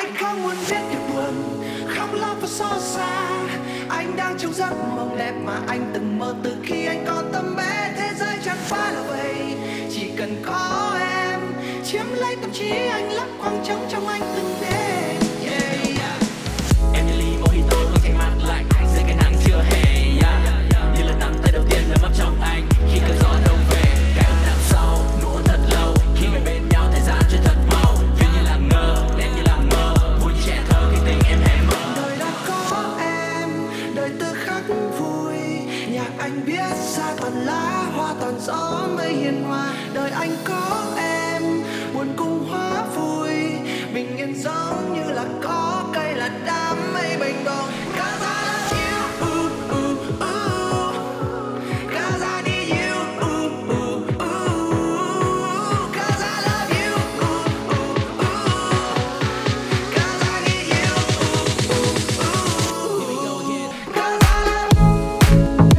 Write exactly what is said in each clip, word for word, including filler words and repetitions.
Anh không muốn biết điều buồn, khóc lóc và xót xa. Anh đang trong giấc mộng đẹp mà anh từng mơ từ khi anh còn tấm bé. Thế giới chẳng phải là vậy, chỉ cần có em chiếm lấy tâm trí anh, lấp khoảng trống trong anh từng đêm. Yeah, yeah. Em như ly mojito không thấy mát lạnh dưới cái nắng chưa hè, yeah. Như lần nắm tay đầu tiên ấm ấp trong anh khi cơn gió đông về. Cái ấm đằng sau nuốt thật lâu khi người bên nhau, thời gian trôi thật mau. Duyên như là ngờ, đêm như là mơ, vui như trẻ thơ khi tình em hé mở. Đời đã có em, đời tự khắc vui. Nhà anh biết xa toàn lá hoa toàn gió mây hiền hòa. Đời anh có em, buồn cùng hóa vui. Bình yên giống như là có cây là đám mây bềnh bồng. Cause I love you, ooh, ooh, ooh. Cause I need you, ooh, ooh, ooh. Cause I love you, ooh, ooh, ooh. Cause I need you, ooh, ooh, ooh. Cause I love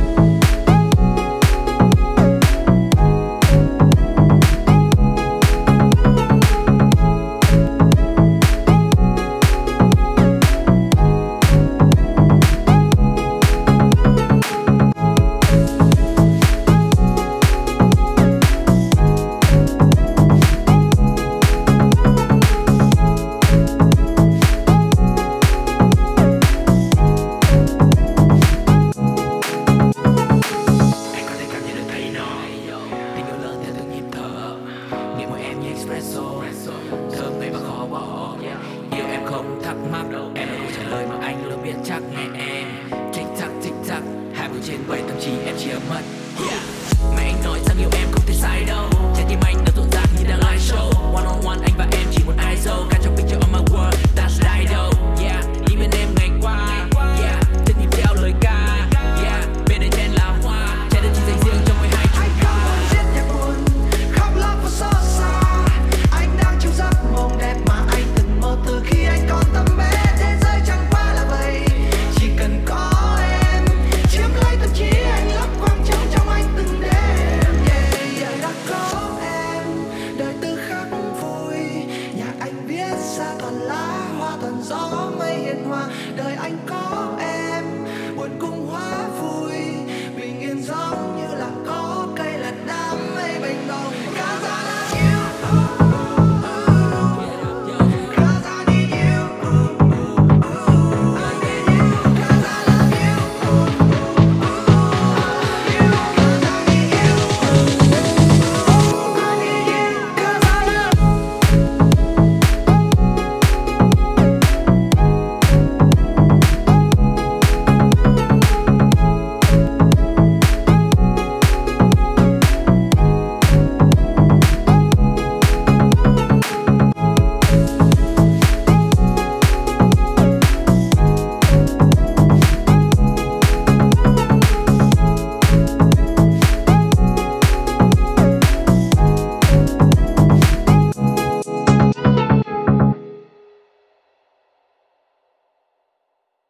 Anh có thể cảm nhận được thấy nó, tình yêu lớn theo từng nhịp thở. Nghĩ mỗi em như espresso, thơm ngây và khó bỏ. Yêu em không thắc mắc, em là câu trả lời mà anh luôn biết chắc. Nghe em tic tac tic tac, hai mươi trên bảy tâm trí em chỉ ở mất. Yeah. Mẹ anh nói rằng yêu em không thể sai đâu, trái tim anh đã rộn ràng như đang live show. One on one anh và em chỉ một ai dâu, cả trong picture on my world that's Dido. Yeah, đi bên em ngày qua, yeah, chân nhịp theo lời ca, yeah, bên đây trên là hoa, trái đất chỉ dành riêng cho mỗi hai chúng anh ta. không muốn biết nhạc buồn, khóc lóc và xót xa. Anh đang trong giấc mộng đẹp mà anh từng mơ từ khi anh còn tấm bé. Thế giới chẳng qua là vậy, chỉ cần có em chiếm lấy tâm trí anh, lấp khoảng trống trong anh từng đêm. Yeah, đời đã có em, đời tự khắc vui. Nhà anh biết xa toàn lá hoa toàn gió mây hiền hòa. Đời anh có